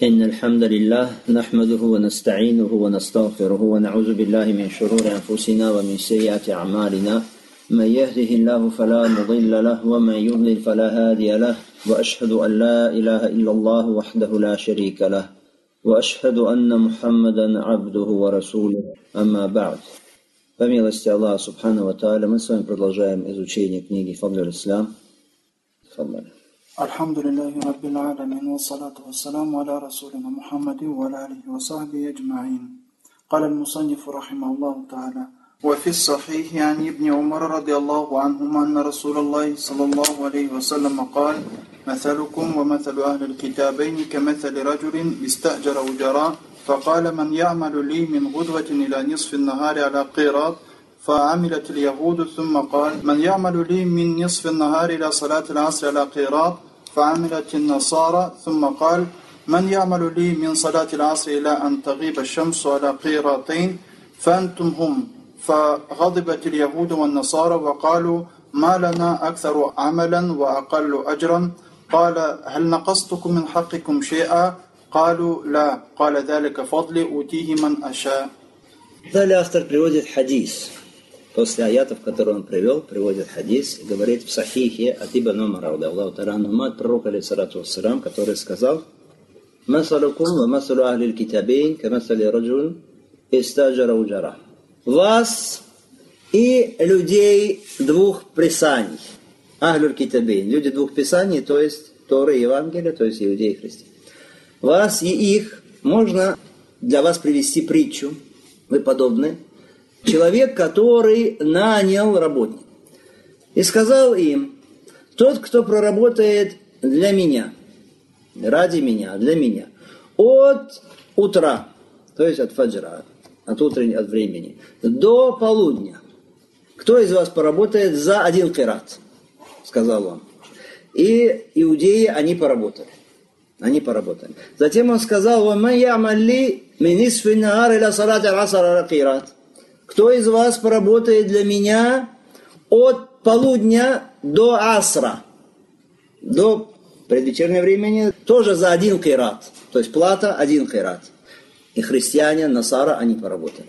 إن الحمد لله نحمده ونستعينه ونستغفره ونعوذ بالله من شرور أنفسنا ومن سيئات أعمالنا من يهده الله فلا مضل له ومن يضلل فلا هادي له وأشهد أن لا إله إلا الله وحده لا شريك له وأشهد أن محمدا عبده ورسوله أما بعد. По милости Аллаха Субхану ва Тааля, мы с вами продолжаем изучение книги Фадль Ислам. Alhamдулиллахи Раббил Аламин, ва салату ва саламу аля Расулина Мухаммади ва аля алихи ва сахбихи аджмаин. قال المصنف رحمه الله تعالى: وفي الصحيح عن ابن عمر رضي الله عنهما أن رسول الله صلى الله عليه وسلم قال: مثلكم ومثل أهل الكتابين كمثل رجل استأجر أجراء فقال: من يعمل لي من غدوة إلى نصف النهار على قيراط، فعملت اليهود. ثم قال: من يعمل لي من نصف النهار إلى صلاة العصر على قيراط، فعملت النصارى. ثم قال: من يعمل لي من صلاة العصر إلى أن تغيب الشمس على قيراطين، فأنتم هم. فغضبت اليهود والنصارى وقالوا: ما لنا أكثر عملا وأقل أجرا. قال: هل نقصتكم من حقكم شيئا؟ قالوا: لا. قال: ذلك فضلي أوتيه من أشاء. Далее автор приводит хадис. После аятов, которые он привел, приводит хадис и говорит в Сахихе от Ибн Умара, Аллаху та'аля анхума, от пророка, алейхиссалату вассалям, который сказал: «Масалукум ва масалу ахлил китабейн камасали раджун истаджара уджара». Вас и людей двух писаний. Ахлюль китабейн, люди двух писаний, то есть Торы и Евангелия, то есть иудеи и христиане. Вас и их можно для вас привести притчу. Вы подобны. Человек, который нанял работника. И сказал им: тот, кто проработает для меня, ради меня, для меня, от утра, то есть от фаджра, от утреннего, от времени, до полудня. Кто из вас поработает за один кират? Сказал он. И иудеи, они поработали. Они поработали. Затем он сказал: кто из вас поработает для меня от полудня до асра, до предвечернего времени, тоже за один кират, то есть плата один кират. И христиане, насара, они поработали.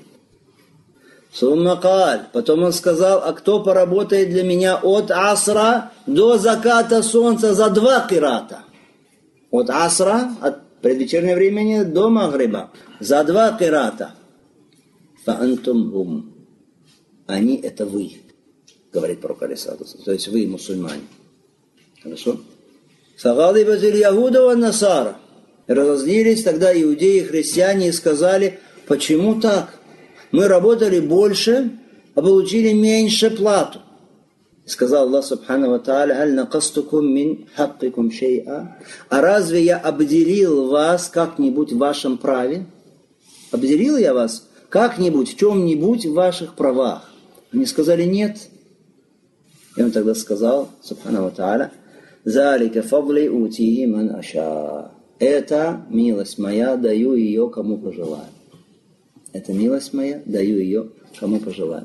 Потом он сказал: а кто поработает для меня от асра до заката солнца за два кирата? От асра, от предвечернего времени до магриба, за два кирата. Фаантум хум. Они — это вы, говорит пророк алейхиссалату вассалам, то есть вы, мусульмане. Хорошо? Фагадибатиль яхуда ва насара. Разозлились тогда иудеи и христиане и сказали: почему так? Мы работали больше, а получили меньше плату. Сказал Аллах Субхану ва Тааля: «Аль накастукум мин хаккикум шей'a». А разве я обделил вас как-нибудь в вашем праве? Обделил я вас как-нибудь, в чем-нибудь в ваших правах? Они сказали: нет. И он тогда сказал, Субхану ва Тааля: «Залика фадли утии ман аша». Это милость моя, даю ее кому пожелаю. Это милость моя, даю ее кому пожелаю.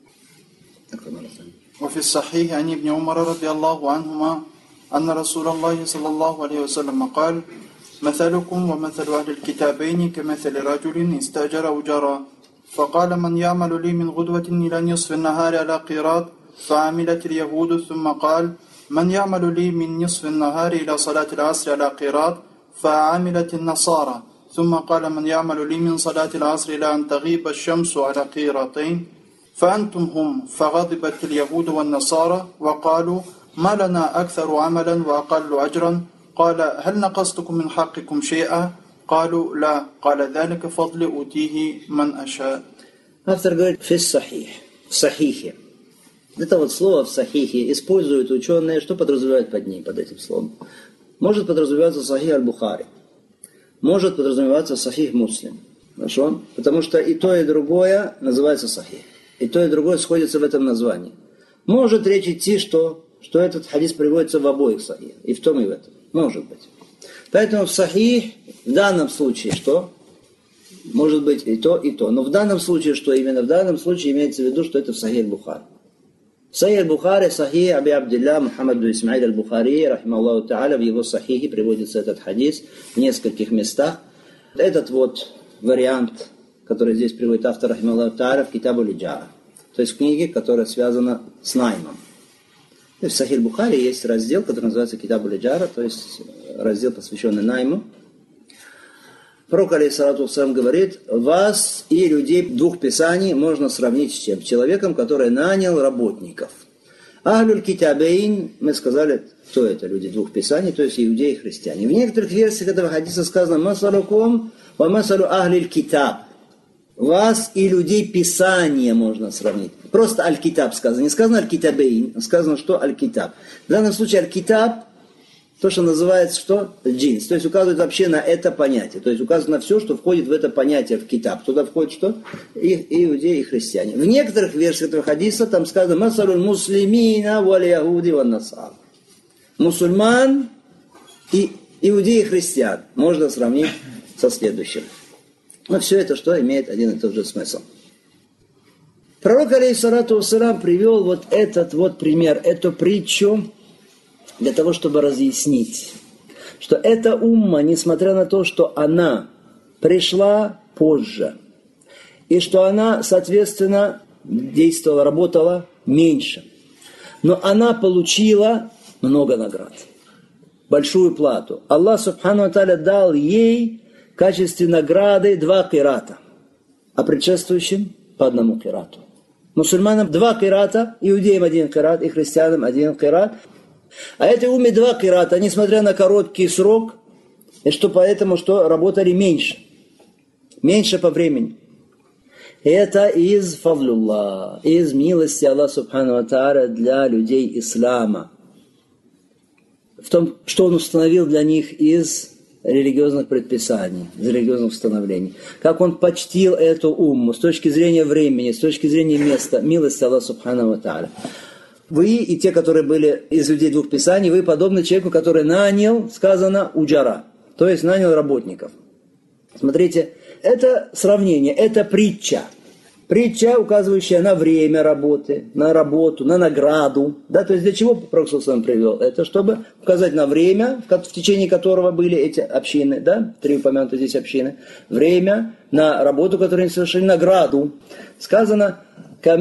وفي الصحيح عن ابن عمر رضي الله عنهما أن رسول الله صلى الله عليه وسلم قال: مثلكم ومثل أهل الكتابين كمثل رجل استأجر أجراء فقال: من يعمل لي من غدوة إلى نصف النهار على قيراط، فعملت اليهود. ثم قال: من يعمل لي من نصف النهار إلى صلاة العصر على قيراط، فعملت النصارى. ثم قال: من يعمل لي من صلاة العصر إلى أن تغيب الشمس على قيراطين، فأنتم هم. فغضبت اليهود والنصارى وقالوا: ما لنا أكثر عملا وأقل أجرا. قال: هل نقصتكم من حقكم شيئا؟ قالوا: لا. قال: ذلك فضل أوتيه من أشاء. Автор говорит: фис сахих, в сахихе. Это вот слово в сахихе используют ученые, что подразумевают под ним, под этим словом. Может подразумеваться сахих аль-Бухари, может подразумеваться сахих Муслим. Хорошо? Потому что и то, и другое называется сахих. И то, и другое сходится в этом названии. Может речь идти, что этот хадис приводится в обоих сахих. И в том, и в этом. Может быть. Поэтому в сахих в данном случае что? Может быть и то, и то. Но в данном случае что? Именно в данном случае имеется в виду, что это в сахих Бухари. Сахих аль-Бухари, Сахих Аби Абдилля Мухаммад бин Исмаиль аль-Бухари, рахимахуллаху та'аля, в его Сахихе приводится этот хадис в нескольких местах. Этот вот вариант, который здесь приводит автор, рахимахуллаху та'аля, в Китабу аль-Иджара. То есть в книге, которая связана с наймом. То есть в Сахих аль-Бухари есть раздел, который называется Китабу аль-Иджара, то есть раздел, посвященный найму. Пророк, алейхиссалату вассалям, говорит, вас и людей двух писаний можно сравнить с чем? Человеком, который нанял работников. Ахлюль китабейн, мы сказали, кто это люди двух писаний, то есть иудеи и христиане. В некоторых версиях этого хадиса сказано «Масалукум ва масалу ахлиль китаб». Вас и людей писания можно сравнить. Просто аль-китаб сказано. Не сказано аль-китабейн, а сказано, что аль-китаб. В данном случае аль-китаб, то, что называется что? Джинс. То есть указывает вообще на это понятие. То есть указывает на все, что входит в это понятие в китаб. Туда входит что? И иудеи, и христиане. В некоторых версиях этого хадиса там сказано «Масалуль муслимина валь яхуди ван насар». Мусульман и иудеи, и христиан можно сравнить со следующим. Но все это что? Имеет один и тот же смысл. Пророк, алейхиссалату вассалям, привел вот этот вот пример, эту притчу, для того, чтобы разъяснить, что эта умма, несмотря на то, что она пришла позже, и что она, соответственно, действовала, работала меньше, но она получила много наград, большую плату. Аллах, субхану ва тааля, дал ей в качестве награды 2 кирата, а предшествующим по 1 кирату. Мусульманам 2 кирата, иудеям 1 кират, и христианам 1 кират. А этой умме 2 кирата, несмотря на короткий срок, и что поэтому, что работали меньше по времени. И это из фадлуллах, из милости Аллаха субхану ва тааля для людей ислама. В том, что Он установил для них из религиозных предписаний, из религиозных установлений. Как Он почтил эту умму с точки зрения времени, с точки зрения места, милости Аллаха субхану ва тааля. Вы и те, которые были из людей двух писаний, вы подобны человеку, который нанял, сказано, уджара, то есть нанял работников. Смотрите, это сравнение, это притча. Притча, указывающая на время работы, на работу, на награду. Да, то есть для чего Пророк ﷺ привел? Это чтобы указать на время, в течение которого были эти общины, да, 3 упомянутые здесь общины. Время, на работу, которую они совершили, награду. Сказано, как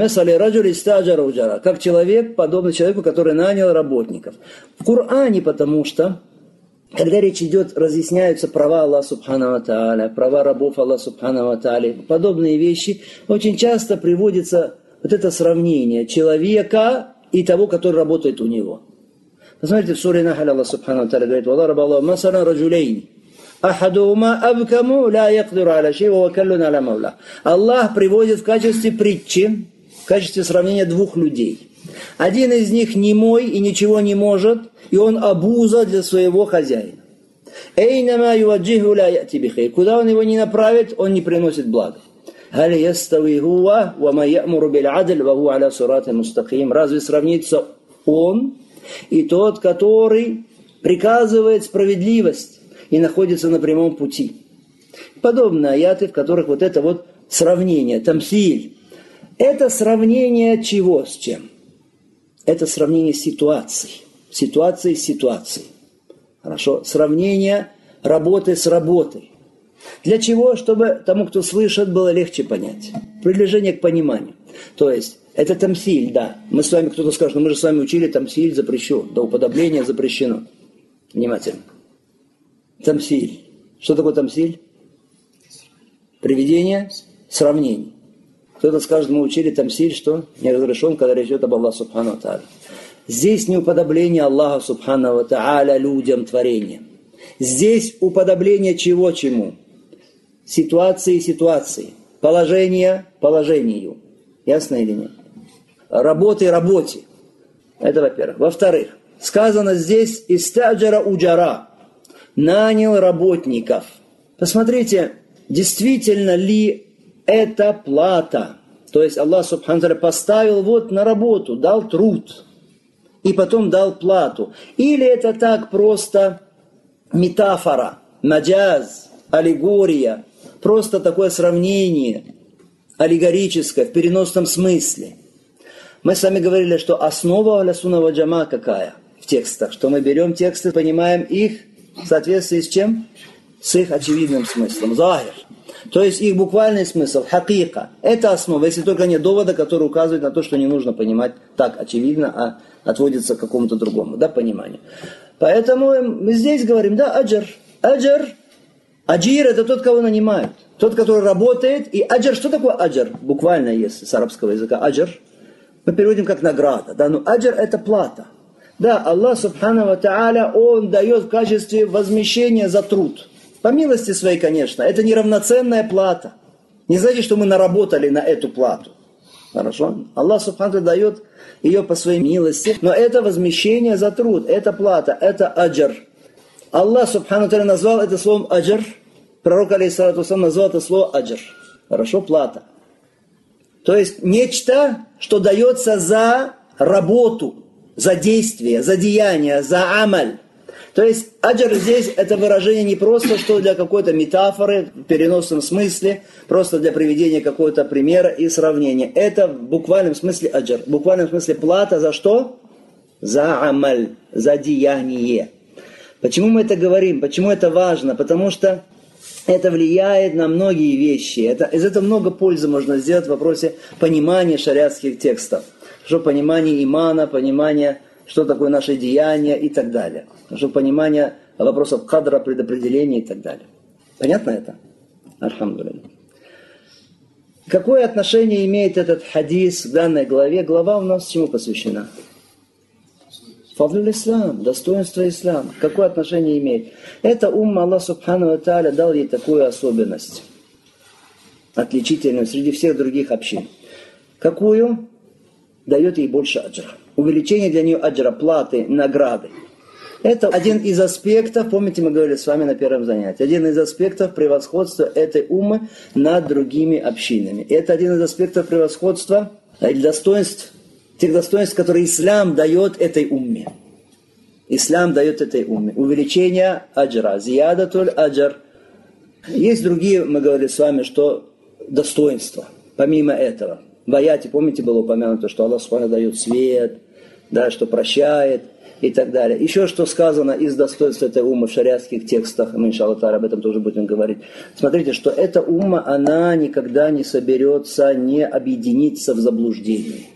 человек, подобный человеку, который нанял работников. В Коране, потому что, когда речь идет, разъясняются права Аллаха субхану ва тааля, права рабов Аллаха субхану ва тааля, подобные вещи, очень часто приводится вот это сравнение человека и того, который работает у него. Посмотрите, в суре Нахль Аллах субхану ва тааля говорит: «Валлаху рабаллаху масалан раджулейни». Ахадума абкаму ла якдиру аля шей ва вакаллун аля мавла. Аллах приводит в качестве притчи, в качестве сравнения 2 людей. Один из них немой и ничего не может, и он обуза для своего хозяина. Эйнама юваджиху ла яти бихейр. Куда он его не направит, он не приносит блага. Халь ястави хуа ва ма я'муру биль адль ва хуа аля сирати мустаким. Разве сравнится он и тот, который приказывает справедливость и находится на прямом пути? Подобные аяты, в которых вот это вот сравнение, тамсиль. Это сравнение чего с чем? Это сравнение ситуаций. Ситуации с ситуацией. Хорошо? Сравнение работы с работой. Для чего? Чтобы тому, кто слышит, было легче понять. Приближение к пониманию. То есть, это тамсиль, да. Мы с вами, кто-то скажет, мы же с вами учили, тамсиль запрещен. Да, уподобление запрещено. Внимательно. Тамсиль. Что такое тамсиль? Приведение, сравнение. Кто-то скажет, мы учили тамсиль, что не разрешен, когда речь идет об Аллахе субхану ва тааля. Здесь не уподобление Аллаха субхану ва тааля людям, творениям. Здесь уподобление чего чему? Ситуации ситуации. Положение положению. Ясно или нет? Работы работе. Это во-первых. Во-вторых, сказано здесь «истаджара уджара». Нанял работников. Посмотрите, действительно ли это плата. То есть Аллах субхану ва тааля поставил вот на работу, дал труд. И потом дал плату. Или это так просто метафора, маджаз, аллегория. Просто такое сравнение аллегорическое в переносном смысле. Мы с вами говорили, что основа ахлю-сунна валь джамаа какая в текстах? Что мы берем тексты, понимаем их в соответствии с чем? С их очевидным смыслом. Захир. То есть их буквальный смысл, хакика. Это основа, если только нет довода, который указывает на то, что не нужно понимать так очевидно, а отводится к какому-то другому, да, пониманию. Поэтому мы здесь говорим, да, аджр. Аджир это тот, кого нанимают. Тот, который работает. И аджр, что такое аджр? Буквально, если с арабского языка. Аджр мы переводим как награда. Да? Но аджр это плата. Да, Аллах Субхану ва Тааля, Он дает в качестве возмещения за труд. По милости своей, конечно. Это неравноценная плата. Не значит, что мы наработали на эту плату. Хорошо? Аллах Субхану ва Тааля дает ее по своей милости. Но это возмещение за труд. Это плата. Это аджр. Аллах Субхану ва Тааля назвал это словом аджр. Пророк, алейхиссалату вассалам, назвал это слово аджр. Хорошо? Плата. То есть нечто, что дается за работу, за действие, за деяние, за амаль. То есть аджр здесь это выражение не просто что для какой-то метафоры в переносном смысле, просто для приведения какого-то примера и сравнения. Это в буквальном смысле аджр. В буквальном смысле плата за что? За амаль, за деяние. Почему мы это говорим? Почему это важно? Потому что это влияет на многие вещи. Из этого много пользы можно сделать в вопросе понимания шариатских текстов. Что понимание имана, понимание, что такое наше деяние и так далее. Что понимание вопросов кадра, предопределения и так далее. Понятно это? Альхамдулилля. Какое отношение имеет этот хадис к данной главе? Глава у нас чему посвящена? Фадлюль ислам, достоинство ислама. Какое отношение имеет? Это умма Аллах Субхану ва Тааля дал ей такую особенность, отличительную среди всех других общин. Какую? Дает ей больше аджра. Увеличение для нее аджра, платы, награды. Это один из аспектов, помните, мы говорили с вами на первом занятии, один из аспектов превосходства этой уммы над другими общинами. Это один из аспектов превосходства или достоинств, тех достоинств, которые ислам дает этой умме. Ислам дает этой умме. Увеличение аджра, зиядатуль аджр. Есть другие, мы говорили с вами, что достоинства, помимо этого. В аяте, помните, было упомянуто, что Аллах Субхану дает свет, да, что прощает и так далее. Еще что сказано из достоинств этой уммы в шариатских текстах, мы, иншаллах та'аля, об этом тоже будем говорить. Смотрите, что эта умма, она никогда не соберется, не объединится в заблуждении.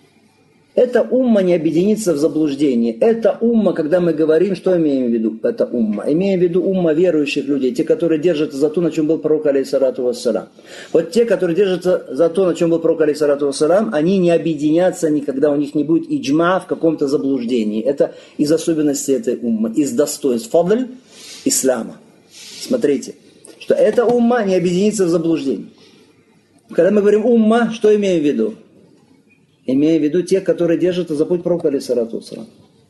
Эта умма не объединится в заблуждении. Это умма, когда мы говорим, что имеем в виду? Это умма. Имеем в виду умма верующих людей, те, которые держатся за то, на чем был пророк, алейхиссалату вассалам. Вот те, которые держатся за то, на чем был пророк, алейхиссалату вассалам, они не объединятся никогда, у них не будет иджма в каком-то заблуждении. Это из особенностей этой уммы, из достоинств фадль ислама. Смотрите, что эта умма не объединится в заблуждении. Когда мы говорим умма, что имеем в виду? Имея в виду тех, которые держатся за путь пророка, алейхиссалату вассалам.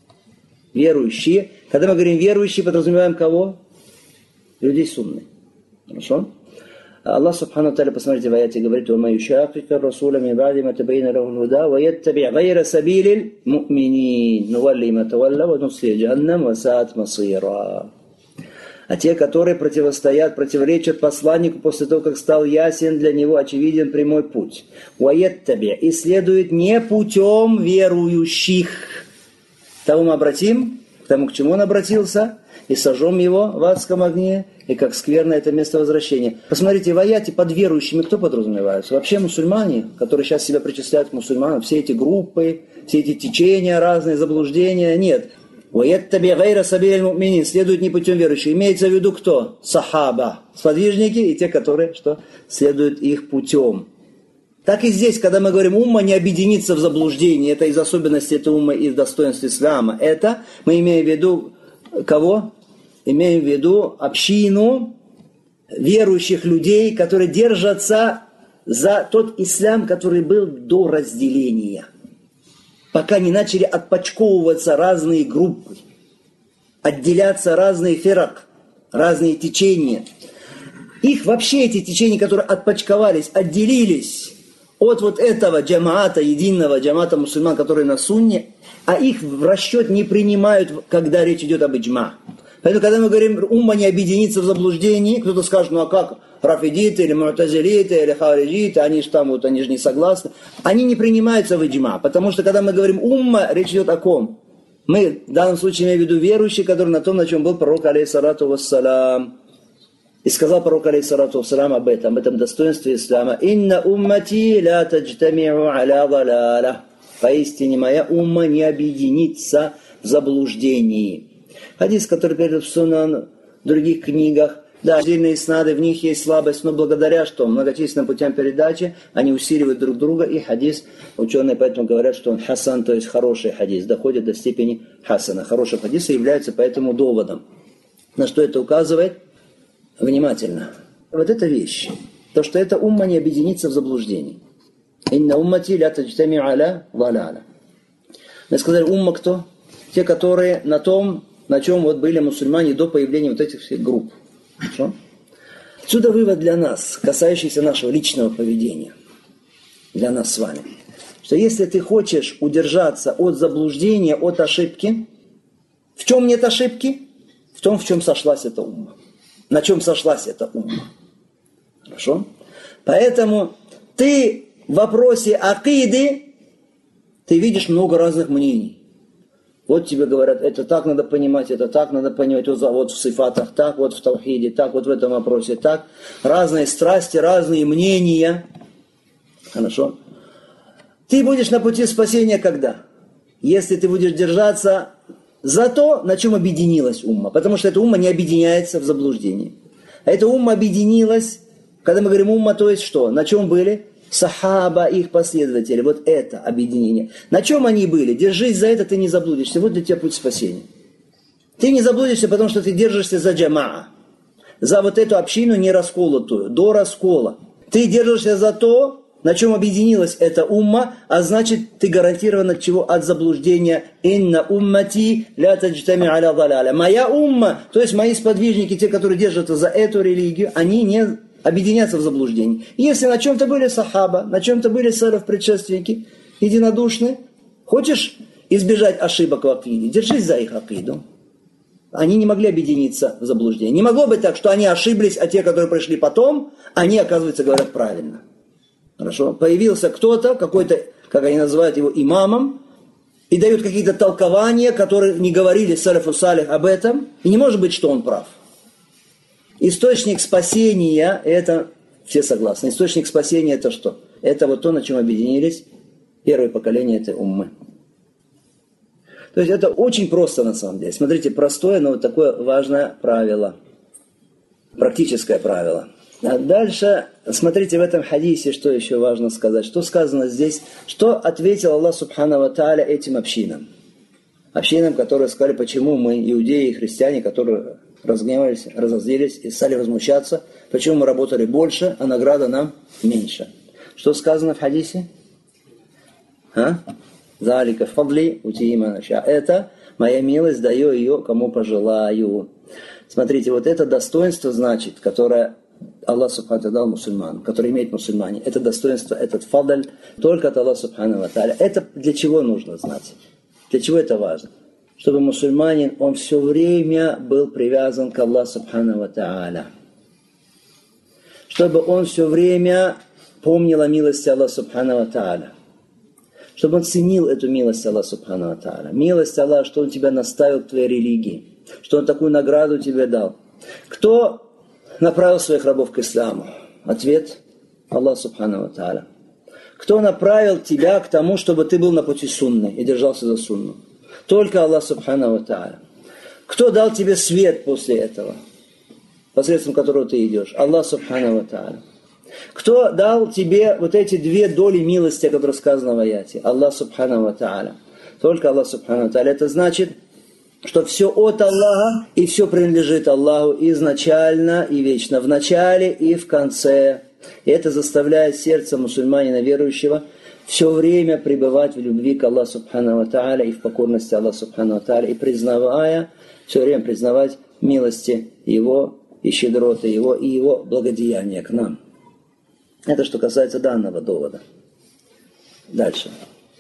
Верующие. Когда мы говорим верующие, подразумеваем кого? Людей сунны. Хорошо? Аллах Субхану ва Тааля, посмотрите, в аяте говорит: «Ва ман юшакика расуля мин ба'ди ма табайяна лаху аль-худа ва яттаби' гайра сабилил му'минин нувалли ма тавалла ва нуслиhi джаханнам ва саат масира». А те, которые противоречат посланнику после того, как стал ясен для него, очевиден прямой путь. «Уаяттаби» и следует не путем верующих. Того мы обратим, к тому, к чему он обратился, и сожжем его в адском огне, и как скверно это место возвращения. Посмотрите, в аяте под верующими кто подразумевается? Вообще мусульмане, которые сейчас себя причисляют к мусульманам, все эти группы, все эти течения разные, заблуждения, нет. «Ваяттаби гайра сабилил му'минин» следует не путем верующих. Имеется в виду кто? Сахаба, сподвижники и те, которые что? Следуют их путем. Так и здесь, когда мы говорим умма не объединится в заблуждении, это из особенностей этой уммы и из достоинств ислама. Это мы имеем в виду кого? Имеем в виду общину верующих людей, которые держатся за тот ислам, который был до разделения. Пока не начали отпочковываться разные группы, отделяться разные фирак, разные течения. Их вообще эти течения, которые отпочковались, отделились от вот этого джамаата, единого джамаата мусульман, который на сунне, а их в расчет не принимают, когда речь идет об иджма. Поэтому, когда мы говорим, умма не объединится в заблуждении, кто-то скажет, ну а как, рафидиты или му'тазилиты или хариджиты, они же там, вот они же не согласны. Они не принимаются в иджма, потому что, когда мы говорим умма, речь идет о ком? Мы в данном случае имеем в виду верующие, которые на том, на чем был пророк, алейхиссалату вассалам. И сказал пророк, алейхиссалату вассалам, об этом достоинстве ислама. «Инна уммати ля таджтами'у аля далаля». Поистине моя умма не объединится в заблуждении. Хадис, который передает в Сунан, в других книгах, да, отдельные снады, в них есть слабость, но благодаря что? Многочисленным путям передачи они усиливают друг друга, и хадис, ученые поэтому говорят, что он хасан, то есть хороший хадис, доходит до степени хасана. Хороший хадис является поэтому доводом. На что это указывает? Внимательно. Вот эта вещь, то, что эта умма не объединится в заблуждении. «Инна уммати ля таджтами'у аля далаля». Мы сказали, умма кто? Те, которые на том, на чем вот были мусульмане до появления вот этих всех групп. Хорошо? Отсюда вывод для нас, касающийся нашего личного поведения. Для нас с вами. Что если ты хочешь удержаться от заблуждения, от ошибки, в чем нет ошибки? В том, в чем сошлась эта умма. На чем сошлась эта умма. Хорошо? Поэтому ты в вопросе акиды, ты видишь много разных мнений. Вот тебе говорят, это так надо понимать, это так надо понимать, вот в сифатах так, вот в таухиде так, вот в этом вопросе так. Разные страсти, разные мнения. Хорошо? Ты будешь на пути спасения когда? Если ты будешь держаться за то, на чем объединилась умма. Потому что эта умма не объединяется в заблуждении. А эта умма объединилась, когда мы говорим умма, то есть что? На чем были? Сахаба, их последователи, вот это объединение. На чем они были? Держись за это, ты не заблудишься. Вот для тебя путь спасения. Ты не заблудишься, потому что ты держишься за джамаа. За вот эту общину не расколотую, до раскола. Ты держишься за то, на чем объединилась эта умма, а значит, ты гарантирован от чего? От заблуждения. «Инна уммати ля таджтами аля далаля». Моя умма, то есть мои сподвижники, те, которые держатся за эту религию, они не объединяться в заблуждении. Если на чем-то были сахаба, на чем-то были салаф предшественники, единодушны, хочешь избежать ошибок в акиде, держись за их акиду. Они не могли объединиться в заблуждении. Не могло быть так, что они ошиблись, а те, которые пришли потом, они, оказывается, говорят правильно. Хорошо? Появился кто-то, какой-то, как они называют его, имамом, и дают какие-то толкования, которые не говорили салафу салих об этом, и не может быть, что он прав. Источник спасения, это, все согласны, источник спасения это что? Это вот то, на чем объединились первое поколение этой уммы. То есть это очень просто на самом деле. Смотрите, простое, но вот такое важное правило. Практическое правило. А дальше, смотрите, в этом хадисе, что еще важно сказать. Что сказано здесь? Что ответил Аллах Субхану ва Тааля этим общинам? Общинам, которые сказали, почему мы, иудеи и христиане, которые разгневались, разозлились и стали возмущаться, почему мы работали больше, а награда нам меньше. Что сказано в хадисе? «Залика фадли утиима наша». Это моя милость, даю ее, кому пожелаю. Смотрите, вот это достоинство, значит, которое Аллах Субхану дал мусульманам, которое имеет мусульмане. Это достоинство, этот фадль, только от Аллаха Субхану ва Тааля. Это для чего нужно знать? Для чего это важно? Чтобы мусульманин, он все время был привязан к Аллаху Субхану ва Тааля. Чтобы он все время помнил о милости Аллаха Субхану ва Тааля. Чтобы он ценил эту милость Аллаха Субхану ва Тааля. Милость Аллаха, что он тебя наставил к твоей религии. Что он такую награду тебе дал. Кто направил своих рабов к исламу? Ответ – Аллах Субхану ва Тааля. Кто направил тебя к тому, чтобы ты был на пути сунны и держался за сунну? Только Аллах Субхану ва Тааля. Кто дал тебе свет после этого, посредством которого ты идешь? Аллах Субхану ва Тааля. Кто дал тебе вот эти две доли милости, о которых сказано в аяте? Аллах Субхану ва Тааля. Только Аллах Субхану ва Тааля. Это значит, что все от Аллаха и все принадлежит Аллаху изначально и вечно, в начале и в конце. И это заставляет сердце мусульманина верующего все время пребывать в любви к Аллаху Субхану ва Тааля и в покорности Аллаху Субхану ва Тааля, и признавая, все время признавать милости Его и щедроты Его и Его благодеяния к нам. Это что касается данного довода. Дальше.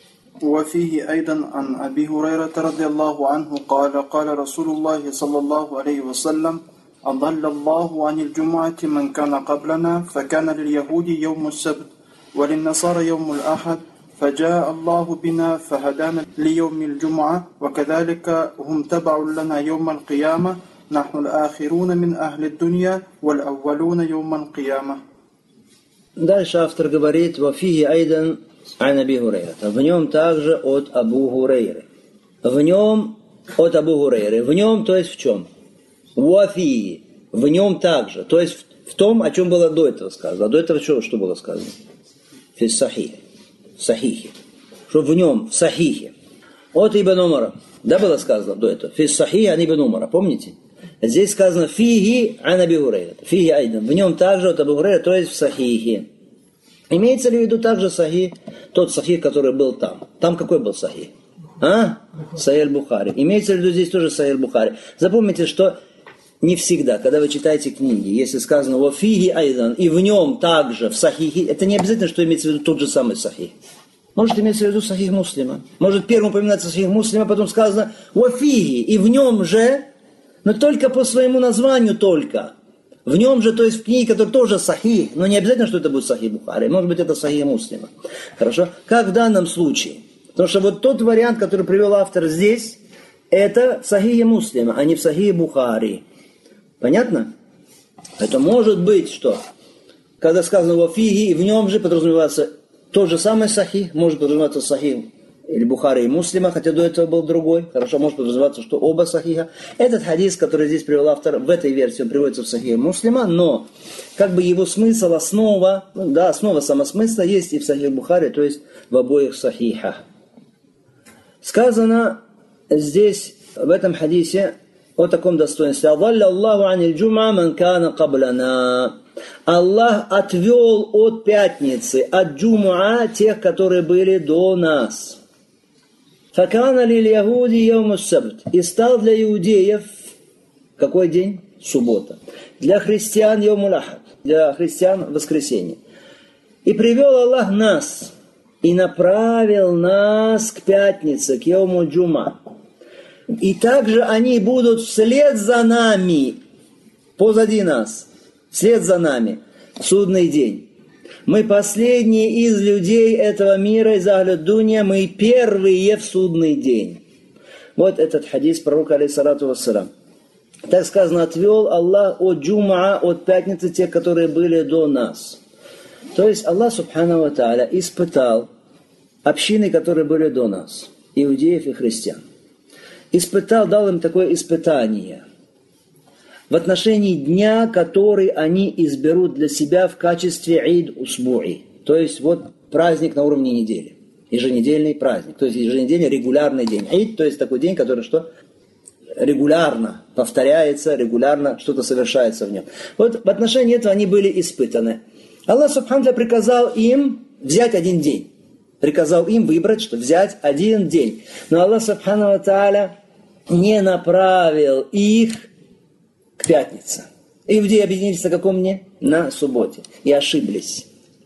وفيه أيضا عن أبي هريرة رضي الله عنه قال رسول الله صلى الله عليه وسلم أضل الله عن الجمعة من كان قبلنا فكان لليهود يوم السبت وللنصارى يوم الأحد فجاء الله بنا فهدانا ليوم الجمعة وكذلك هم تبع لنا يوم القيامة نحن الآخرون من أهل الدنيا والأولون يوم القيامة. Дальше автор говорит: «Вафихи айдан ан Аби Хурейрата». В нем также от Абу Хурейры. В нем от Абу Хурейры. В нем, то есть в чем? Вафихи. В нем также. То есть в том, о чем было до этого сказано. А до этого что было сказано? Фис сахихи. Сахихи. Что в нем, в сахихе. От Ибн Умара. Да, было сказано до этого. Фис сахихи ан Ибн Умара. Помните? Здесь сказано «фиги ан Аби Хурейрата». «Фиги айдан». В нем также от Абу Хурейры, то есть в сахихе. Имеется ли в виду также сахих, тот сахих, который был там? Там какой был сахих? Сахих Бухари. Имеется ли в виду здесь тоже Сахих Бухари? Запомните, что не всегда, когда вы читаете книги, если сказано «во фиги айдан» и в нем также в сахихе, это не обязательно, что имеется в виду тот же самый сахих. Может иметься в виду сахих Муслима. Может первым упоминаться сахих Муслима, потом сказано «во фиги» и в нем же, но только по своему названию только. В нем же, то есть в книге, которая тоже сахих, но не обязательно, что это будет сахих Бухари, может быть, это сахих Муслима. Хорошо? Как в данном случае? Потому что вот тот вариант, который привел автор здесь, это в сахихе Муслима, а не в сахихе Бухари. Понятно? Это может быть, что когда сказано «во фиги», и в нем же подразумевается тот же самый сахих, может подразумеваться сахих или Бухари и Муслима, хотя до этого был другой. Хорошо, может подразумеваться, что оба сахиха. Этот хадис, который здесь привел автор, в этой версии он приводится в сахихе Муслима, но как бы его смысл, основа, основа самосмысла есть и в сахихе Бухари, то есть в обоих сахихах. Сказано здесь, в этом хадисе, о таком достоинстве. «Адалля Аллаху аниль джум'a ман кана каблана». Аллах отвел от пятницы, от джум'a, тех, которые были до нас. «Факана лиль яхуди йаум ас-сабт». И стал для иудеев какой день? Суббота. Для христиан йаум аль-ахад. Для христиан воскресенье. И привел Аллах нас, и направил нас к пятнице, к йауму джум'a. И также они будут вслед за нами, позади нас, вслед за нами, в судный день. Мы последние из людей этого мира, из Ахлю Дунья, мы первые в судный день. Вот этот хадис пророка, алейхиссалату вассалям. Так сказано, отвел Аллах от джум'a, от пятницы, те, которые были до нас. То есть Аллах, субхану ва тааля, испытал общины, которые были до нас, иудеев и христиан. Испытал, дал им такое испытание в отношении дня, который они изберут для себя в качестве Ид Усбуи. То есть вот праздник на уровне недели. Еженедельный праздник. То есть еженедельный регулярный день. Ид, то есть такой день, который что? Регулярно повторяется, регулярно что-то совершается в нем. Вот в отношении этого они были испытаны. Аллах Субхану ва Тааля приказал им взять один день. Приказал им выбрать, что взять один день. Но Аллах Субхану ва Тааля не направил их к пятнице. Иудеи объединились на каком дне? На субботе. И ошиблись.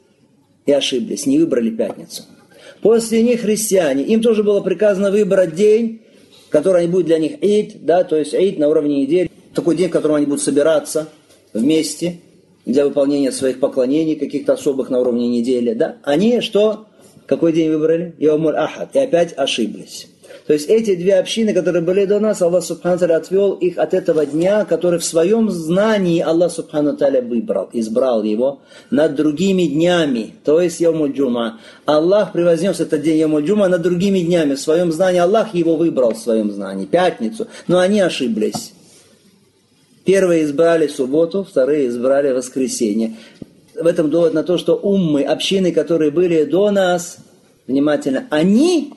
Не выбрали пятницу. После них христиане. Им тоже было приказано выбрать день, который будет для них Ид, то есть Ид на уровне недели. Такой день, в котором они будут собираться вместе для выполнения своих поклонений, каких-то особых на уровне недели. Они что? Какой день выбрали? Йаум аль-Ахад. И опять ошиблись. То есть эти две общины, которые были до нас, Аллах Субхану ва Тааля отвел их от этого дня, который в своем знании Аллах Субхану ва Тааля выбрал, избрал его над другими днями, то есть Йаум аль-Джум'a. Аллах превознес этот день Йаум аль-Джум'a над другими днями. В своем знании Аллах его выбрал в своем знании, пятницу, но они ошиблись. Первые избрали субботу, вторые избрали воскресенье. В этом довод на то, что уммы, общины, которые были до нас, внимательно, они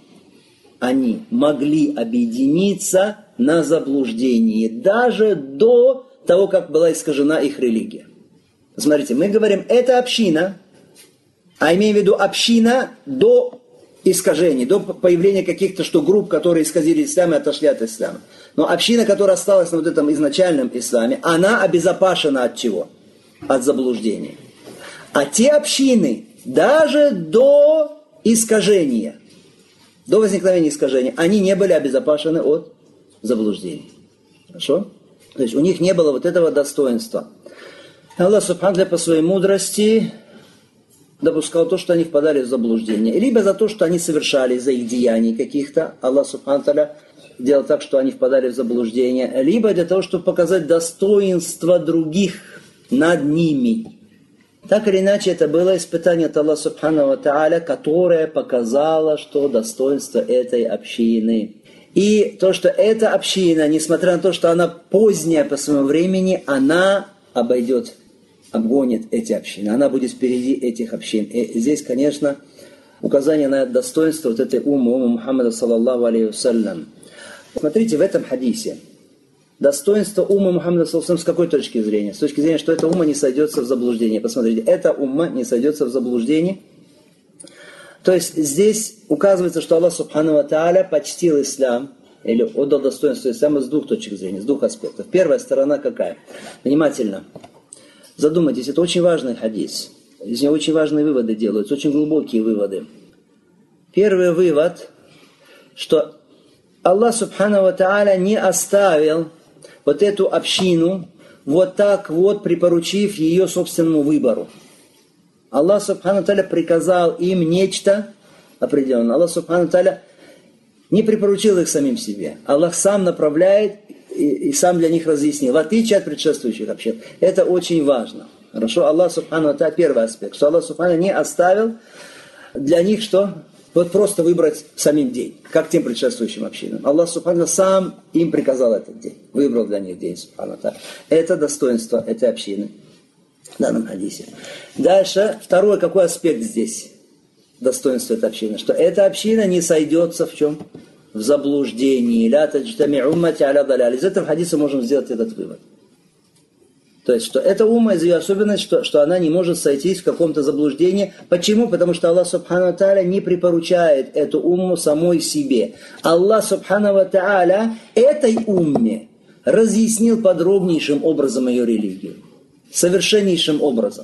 могли объединиться на заблуждении, даже до того, как была искажена их религия. Смотрите, мы говорим, это община, а имеем в виду община до искажений, до появления каких-то групп, которые исказили ислам и отошли от ислама. Но община, которая осталась на вот этом изначальном исламе, она обезопасена от чего? От заблуждения. А те общины, даже до искажения, до возникновения искажения, они не были обезопасены от заблуждений. Хорошо? То есть у них не было вот этого достоинства. Аллах Субхану по своей мудрости допускал то, что они впадали в заблуждение. Либо за то, что они совершали из-за их деяний каких-то. Аллах Субхану делал так, что они впадали в заблуждение. Либо для того, чтобы показать достоинство других над ними. Так или иначе, это было испытание от Аллаха Субхану ва Тааля, которое показало, что достоинство этой общины. И то, что эта община, несмотря на то, что она поздняя по своему времени, она обгонит эти общины. Она будет впереди этих общин. И здесь, конечно, указание на достоинство вот этой уммы Мухаммада саллаллаху алейхи вассалям. Смотрите, в этом хадисе достоинство уммы Мухаммада саллаллаху алейхи вассалям с какой точки зрения? С точки зрения, что эта умма не сойдется в заблуждение. Посмотрите, эта умма не сойдется в заблуждение. То есть здесь указывается, что Аллах Субхану ва Тааля почтил ислам, или отдал достоинство ислама с двух точек зрения, с двух аспектов. Первая сторона какая? Внимательно. Задумайтесь, это очень важный хадис. Из него очень важные выводы делаются, очень глубокие выводы. Первый вывод, что Аллах Субхану ва Тааля не оставил вот эту общину вот так вот, припоручив ее собственному выбору. Аллах Субхану ва Тааля приказал им нечто определенное. Аллах Субхану ва Тааля не припоручил их самим себе. Аллах сам направляет и сам для них разъяснил, в отличие от предшествующих общин. Это очень важно. Хорошо? Аллах Субхану ва Тааля, первый аспект, что Аллах Субхану не оставил для них что? Вот просто выбрать самим день, как тем предшествующим общинам. Аллах Субхану сам им приказал этот день, выбрал для них день Субхану ва Тааля. Это достоинство этой общины в данном хадисе. Дальше, второй какой аспект здесь? Достоинство этой общины, что эта община не сойдется в чем? В заблуждении. Из этого хадиса можем сделать этот вывод. То есть, что эта умма, из ее особенность, что она не может сойтись в каком-то заблуждении. Почему? Потому что Аллах Субхану ва Тааля не припоручает эту умму самой себе. Аллах Субхану ва Тааля этой умме разъяснил подробнейшим образом ее религию. Совершеннейшим образом.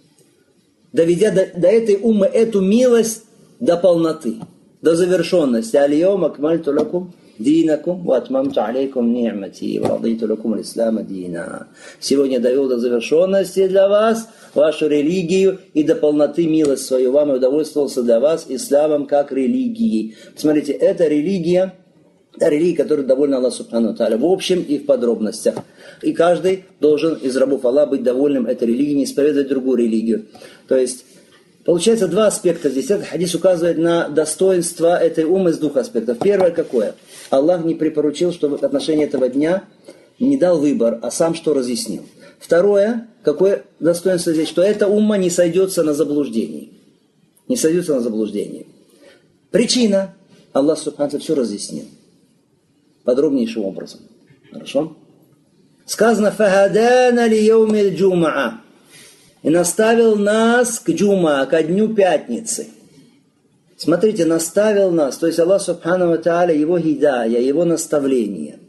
Доведя до этой уммы эту милость до полноты, до завершенности. Аль-йоум акмальту лакум динакум ва атмамту алейкум ни'мати ва радиту лакум аль-ислама дина. Сегодня довел до завершенности для вас вашу религию и до полноты милость свою вам и удовольствовался для вас исламом как религией. Смотрите, это религия, которая довольна Аллаху Субхану ва Тааля в общем и в подробностях. И каждый должен из рабов Аллаха быть довольным этой религией, не исповедовать другую религию. То есть, получается два аспекта здесь. Этот хадис указывает на достоинство этой уммы с двух аспектов. Первое какое? Аллах не припоручил, что в отношении этого дня не дал выбор, а сам что разъяснил. Второе, какое достоинство здесь? Что эта умма не сойдется на заблуждении. Не сойдется на заблуждении. Причина. Аллах Субхану все разъяснил. Подробнейшим образом. Хорошо? Сказано, «Фахадана ли яумил джумаа». И наставил нас к джума, ко дню пятницы. Смотрите, наставил нас, то есть Аллах Субхану ва Тааля, его гидая, его наставление.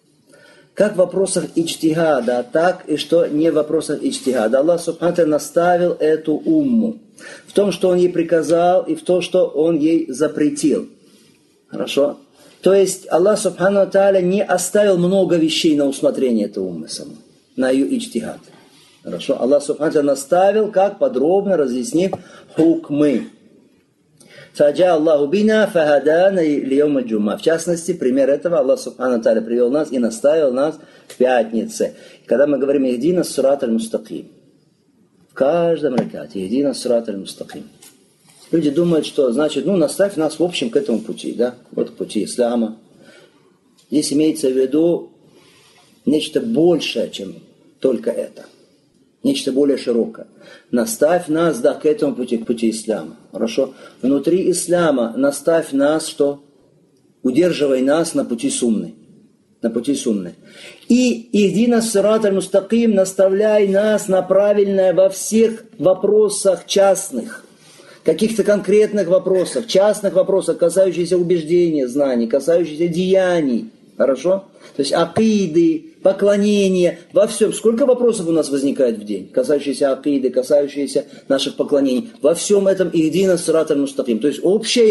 Как в вопросах иджтихада, так и что не в вопросах иджтихада. Аллах Субхану ва Тааля наставил эту умму в том, что Он ей приказал, и в том, что Он ей запретил. Хорошо? То есть Аллах Субхану ва Тааля не оставил много вещей на усмотрение этой уммы самой, на ее иджтихад. Хорошо? Аллах Субхану ва Тааля наставил, как подробно разъяснив хукмы. Фаджа Аллаху бина фахадана льяума джума. В частности, пример этого Аллах Субхану ва Тааля привел нас и наставил нас к пятнице. Когда мы говорим «Ихдина сират аль-мустаким», в каждом ракате «Ихдина сират аль-мустаким». Люди думают, что значит, наставь нас в общем к этому пути, да, вот к пути ислама. Здесь имеется в виду нечто большее, чем только это. Нечто более широкое. Наставь нас, да, к этому пути, к пути ислама. Хорошо? Внутри ислама наставь нас, что? Удерживай нас на пути сунны. На пути сунны. И ихдина сират аль-мустаким, наставляй нас на правильное во всех вопросах частных. Каких-то конкретных вопросах, частных вопросах, касающихся убеждения, знаний, касающихся деяний. Хорошо? То есть акиды, поклонения, во всем. Сколько вопросов у нас возникает в день, касающиеся акиды, касающиеся наших поклонений. Во всем этом ихдина сират аль-мустаким. То есть общее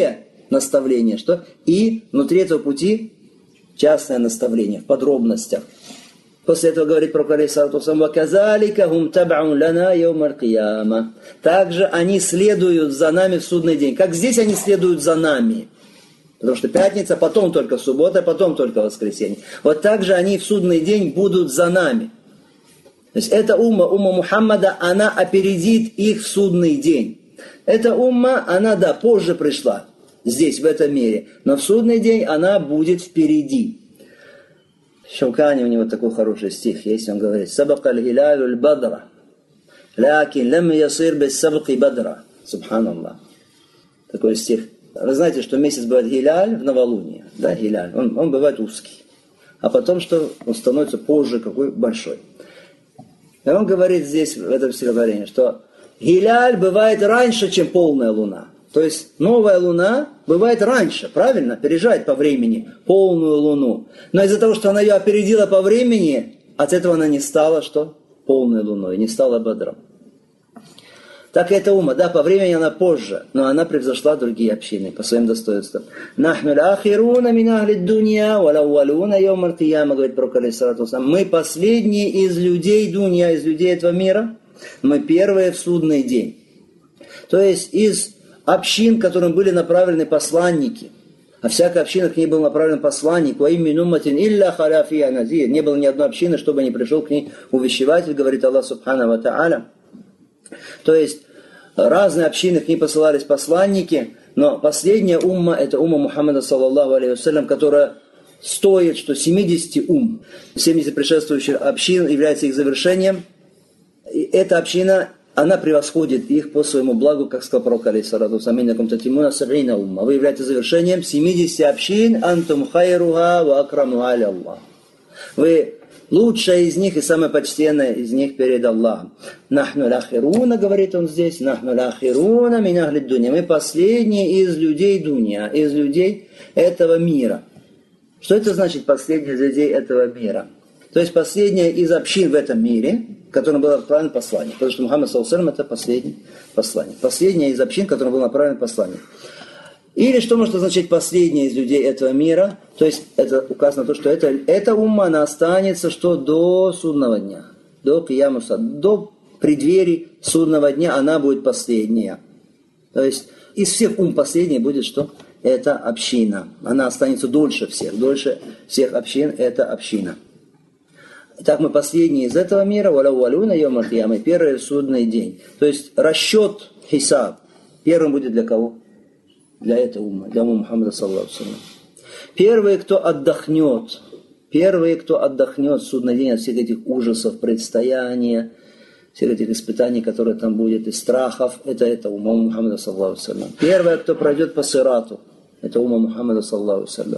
наставление, что и внутри этого пути частное наставление в подробностях. После этого говорит пророк алейхиссалату вассалям: «Ваказалика хум табаун лана яумаль кияма». Также они следуют за нами в судный день. Как здесь они следуют за нами. Потому что пятница, потом только суббота, потом только воскресенье. Вот так же они в судный день будут за нами. То есть эта умма Мухаммада, она опередит их в судный день. Эта умма, она, да, позже пришла здесь, в этом мире. Но в судный день она будет впереди. Шаукани, у него такой хороший стих есть, он говорит: «Сабака аль-хилалю аль-бадра, лякин лам ясир без сабаки бадра». Субханаллах. Такой стих. Вы знаете, что месяц бывает гиляль в новолуние, да, гиляль, он бывает узкий. А потом, что он становится позже какой большой. И он говорит здесь, в этом стихотворении, что гиляль бывает раньше, чем полная луна. То есть новая луна бывает раньше, правильно, опережает по времени полную луну. Но из-за того, что она ее опередила по времени, от этого она не стала что? Полной луной, не стала бадром. Так и эта умма, да, по времени она позже, но она превзошла другие общины по своим достоинствам. «Нахну ля-ахируна мин ахли дунья, ва-лаввалуна йомаль кияма», говорит пророк алейхиссалату вассалям. Мы последние из людей дунья, из людей этого мира, мы первые в судный день. То есть из общин, к которым были направлены посланники, а всякая община к ней был направлен посланник, «Ва иммин умматин илля халя фиха назир». Не было ни одной общины, чтобы не пришел к ней увещеватель, говорит Аллах субхану ва тааля. То есть разные общины, к ней посылались посланники, но последняя умма, это умма Мухаммада, саллаллаху алейхи вассалям, которая стоит, что 70 умм, 70 предшествующих общин является их завершением. И эта община, она превосходит их по своему благу, как сказал пророк алейхиссалату вассалям: вы являетесь завершением 70 общин, антум хайруха ва акраму аля Аллах. Вы лучшая из них и самая почтенная из них перед Аллахом. «Нахну ля-ахируна», говорит он здесь, «Нахну ля-ахируна мин ахли дунья». Мы последние из людей дунья, из людей этого мира. Что это значит последние из людей этого мира? То есть последняя из общин в этом мире, которым был отправлен посланник. Потому что Мухаммад саллаллаху алейхи ва саллям это последний посланник. Последняя из общин, которым был направлен посланник. Или что может означать последняя из людей этого мира? То есть это указано то, что эта умма, она останется что до судного дня, до киямуса, до преддверий судного дня она будет последняя. То есть из всех последняя будет что? Это община. Она останется дольше всех общин это община. Итак, мы последние из этого мира, валяввалюна йомаль кияма, первый судный день. То есть расчет, хисаб, первым будет для кого? Для этой уммы, для уммы Мухаммада, саллаллаху алейхи ва саллям. Первые, кто отдохнет в судный день от всех этих ужасов, предстояния, всех этих испытаний, которые там будет, и страхов, это умма Мухаммада, саллаллаху алейхи ва саллям. Первое, кто пройдет по сирату, это умма Мухаммада, саллаллаху алейхи ва саллям.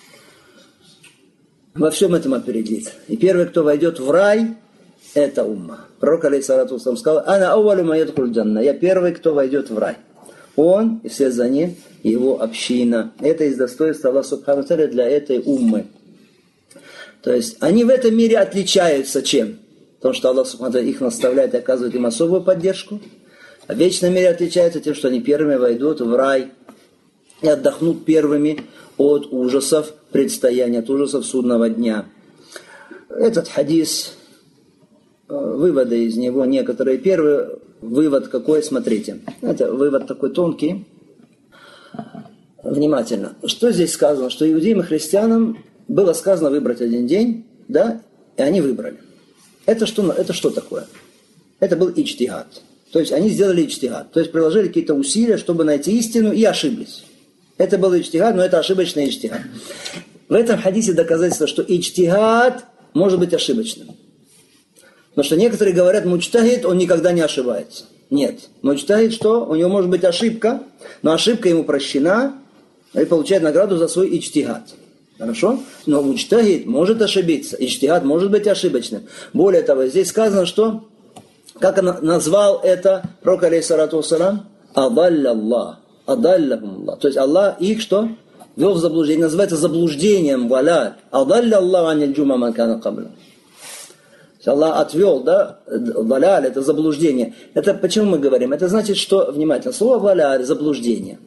Во всем этом опередит. И первый, кто войдет в рай, это умма. Пророк алейхиссалату вассалям сказал: «Ана ауалю ма ядхуль джанна». Я первый, кто войдет в рай. Он, и вслед за ним его община. Это из достоинства Аллаха субхану ва тааля для этой уммы. То есть они в этом мире отличаются чем? Потому что Аллах субхану ва тааля их наставляет и оказывает им особую поддержку. А в вечном мире отличаются тем, что они первыми войдут в рай и отдохнут первыми от ужасов предстояния, от ужасов судного дня. Этот хадис, выводы из него некоторые. Первый вывод какой? Смотрите. Это вывод такой тонкий. Внимательно. Что здесь сказано? Что иудеям и христианам было сказано выбрать один день, да, и они выбрали. Это что такое? Это был иджтигад. То есть они сделали иджтигад. То есть приложили какие-то усилия, чтобы найти истину, и ошиблись. Это был иджтигад, но это ошибочный иджтигад. В этом хадисе доказательство, что иджтигад может быть ошибочным. Потому что некоторые говорят, муджтахид, он никогда не ошибается. Нет. Муджтахид что? У него может быть ошибка, но ошибка ему прощена, и получает награду за свой иджтигад. Хорошо? Но муджтахид может ошибиться. Иджтигад может быть ошибочным. Более того, здесь сказано, что, как он назвал это пророк алейхиссалату вассалям, адалляллах. Адаллахумуллах. То есть Аллах их что? Ввел в заблуждение. Называется заблуждением. Валя. Адалляллаху аниль джума ман кана кабля. Аллах отвел, да? Валяль, это заблуждение. Это почему мы говорим? Это значит, что, внимательно, слово валяль, заблуждение.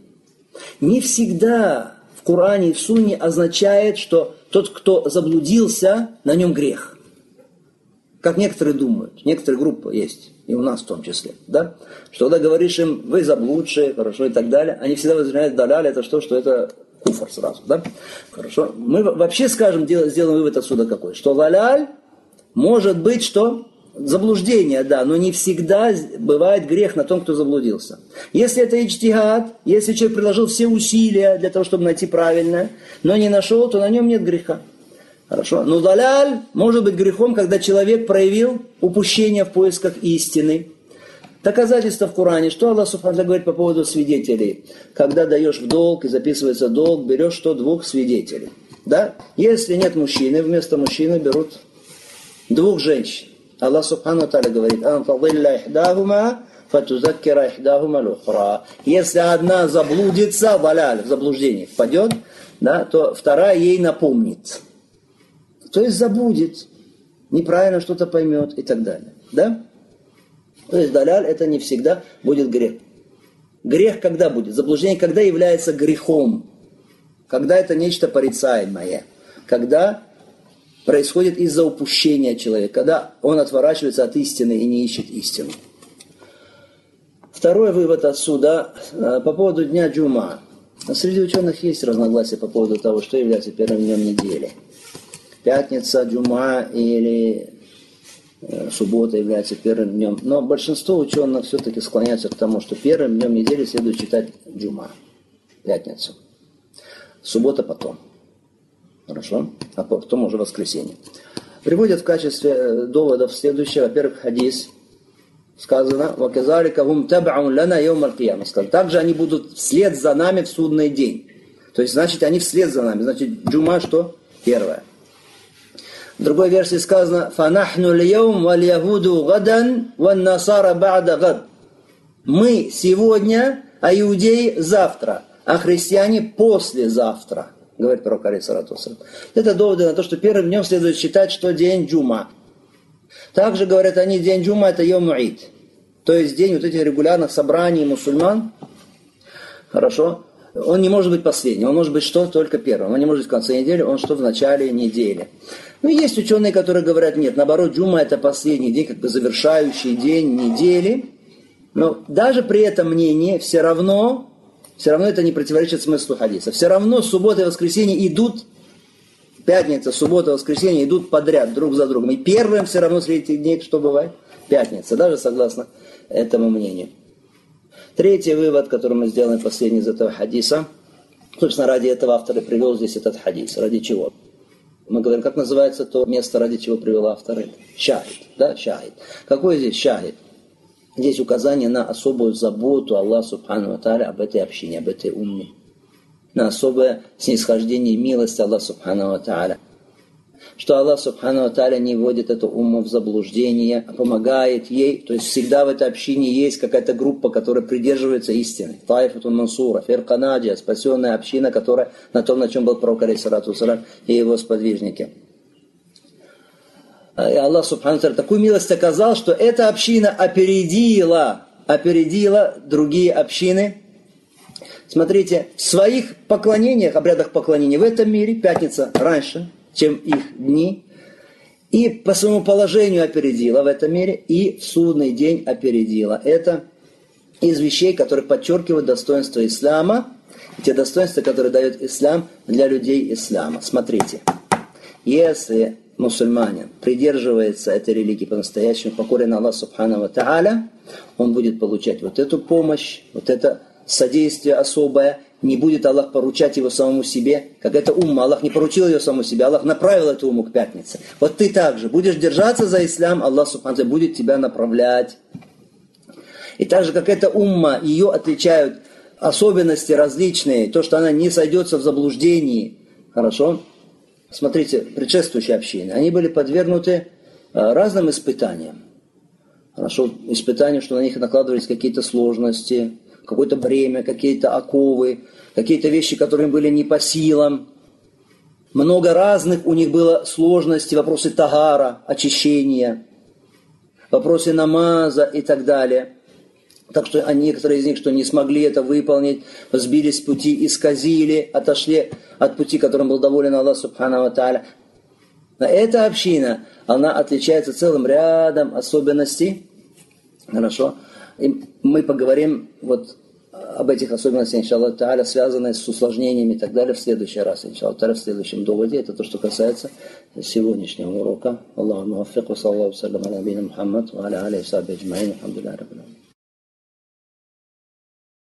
Не всегда в Коране и в Сунне означает, что тот, кто заблудился, на нем грех. Как некоторые думают, некоторые группы есть, и у нас в том числе, да? Что когда говоришь им, вы заблудшие, хорошо, и так далее, они всегда возражают, даляль, это что это куфр сразу, да? Хорошо. Мы вообще скажем, сделаем вывод отсюда какой, что даляль может быть, что заблуждение, да, но не всегда бывает грех на том, кто заблудился. Если это иджтихад, если человек приложил все усилия для того, чтобы найти правильное, но не нашел, то на нем нет греха. Хорошо. Но даляль может быть грехом, когда человек проявил упущение в поисках истины. Доказательство в Коране, что Аллах Субхану говорит по поводу свидетелей. Когда даешь в долг и записывается долг, берешь что? 2 свидетелей. Да? Если нет мужчины, вместо мужчины берут 2 женщин. Аллах Субхану говорит, если одна заблудится, даляль, в заблуждение впадет, да, то вторая ей напомнит. То есть забудет, неправильно что-то поймет и так далее. Да? То есть даляль это не всегда будет грех. Грех когда будет? Заблуждение когда является грехом? Когда это нечто порицаемое? Когда происходит из-за упущения человека, когда он отворачивается от истины и не ищет истину. Второй вывод отсюда по поводу дня Джума. Среди ученых есть разногласия по поводу того, что является первым днем недели. Пятница, Джума или суббота является первым днем. Но большинство ученых все-таки склоняются к тому, что первым днем недели следует считать Джума, пятницу. Суббота потом. Хорошо? А потом уже воскресенье. Приводят в качестве доводов следующее. Во-первых, хадис. Сказано, «Ваказалика гум табаун лана йом аль-кияма». Также они будут вслед за нами в судный день. То есть, значит, они вслед за нами. Значит, Джума что? Первое. В другой версии сказано, «Фанахну льяум валь-ягуду гадан ван-насара ба'да гад». Мы сегодня, а иудеи завтра, а христиане послезавтра. Говорит пророк алейхиссалату вассалям. Это доводы на то, что первым днем следует считать, что день Джума. Также говорят они, день Джума это Йом Ид. То есть день вот этих регулярных собраний мусульман. Хорошо. Он не может быть последним. Он может быть что? Только первым. Он не может быть в конце недели, он что? В начале недели. Но есть ученые, которые говорят, нет, наоборот, Джума это последний день, как бы завершающий день недели. Но даже при этом мнении все равно это не противоречит смыслу хадиса. Все равно суббота и воскресенье идут, пятница, суббота, воскресенье идут подряд, друг за другом. И первым все равно среди этих дней что бывает? Пятница, даже согласно этому мнению. Третий вывод, который мы сделаем последний из этого хадиса. Собственно, ради этого автор и привел здесь этот хадис. Ради чего? Мы говорим, как называется то место, ради чего привел автор? Шахид. Да, шахид. Какой здесь шахид? Здесь указание на особую заботу Аллаха Субхану ва Тааля об этой общине, об этой умме. На особое снисхождение и милость Аллаха Субхану ва Тааля. Что Аллах Субхану ва Тааля не вводит эту умму в заблуждение, а помогает ей. То есть всегда в этой общине есть какая-то группа, которая придерживается истины. Таифатун Мансура, Фирка Наджия, спасенная община, которая на том, на чем был пророк алейхиссалату вассалям и его сподвижники. И Аллах Субхану ва Тааля такую милость оказал, что эта община опередила другие общины. Смотрите, в своих поклонениях, обрядах поклонения в этом мире, пятница раньше, чем их дни, и по своему положению опередила в этом мире, и в судный день опередила. Это из вещей, которые подчеркивают достоинство ислама, те достоинства, которые дает ислам для людей ислама. Смотрите, если мусульманин придерживается этой религии по-настоящему, покорен Аллаху Субхану ва Тааля, он будет получать вот эту помощь, вот это содействие особое. Не будет Аллах поручать его самому себе, как это умма. Аллах не поручил ее самому себе, Аллах направил эту умму к пятнице. Вот ты также будешь держаться за ислам, Аллах Субхану ва Тааля будет тебя направлять. И так же, как эта умма, ее отличают особенности различные, то, что она не сойдется в заблуждении. Хорошо? Смотрите, предшествующие общины, они были подвергнуты разным испытаниям. Хорошо? Испытанию, что на них накладывались какие-то сложности, какое-то бремя, какие-то оковы, какие-то вещи, которые им были не по силам. Много разных у них было сложностей, вопросы тагара, очищения, вопросы намаза и так далее. Так что некоторые из них, что не смогли это выполнить, сбились с пути, исказили, отошли от пути, которым был доволен Аллах Субхану ва Тааля. Эта община, она отличается целым рядом особенностей. Хорошо. И мы поговорим вот об этих особенностях, иншаллах Тааля, связанных с усложнениями и так далее, в следующий раз, иншаллах Тааля, в следующем доводе. Это то, что касается сегодняшнего урока. Аллаху муаффик, ва саллаллаху салям аля набийина Мухаммад, ва аля алейхи ва сахбихи аджмаин, алхамдулиллахи раббил аламин.